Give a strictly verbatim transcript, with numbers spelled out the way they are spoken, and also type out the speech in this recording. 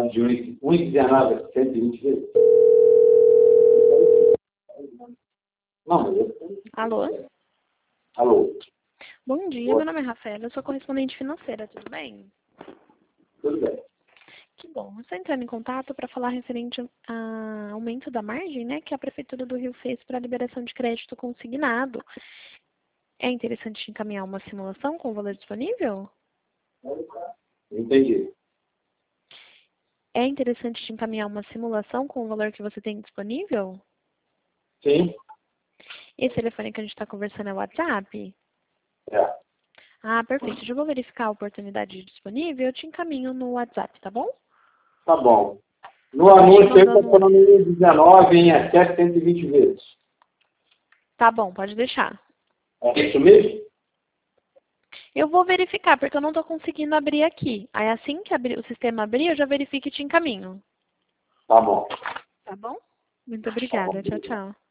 falando de um e dezenove a cento e vinte vezes. Não, mas eu... Alô? Alô? Bom dia, Oi. meu nome é Rafaela, eu sou correspondente financeira, tudo bem? Tudo bem. Que bom. Eu estou entrando em contato para falar referente a aumento da margem, né, que a Prefeitura do Rio fez para a liberação de crédito consignado. É interessante te encaminhar uma simulação com o valor disponível? Entendi. É interessante te encaminhar uma simulação com o valor que você tem disponível? Sim? Esse telefone que a gente está conversando é o WhatsApp? É. Ah, perfeito. Já vou verificar a oportunidade disponível, eu te encaminho no WhatsApp, tá bom? Tá bom. No anúncio aí, tá falando em dezenove em até cento e vinte vezes. Tá bom, pode deixar. É isso mesmo? Eu vou verificar, porque eu não estou conseguindo abrir aqui. Aí assim que abrir, o sistema abrir, eu já verifico e te encaminho. Tá bom. Tá bom? Muito Tá bom. obrigada. Tchau, tchau.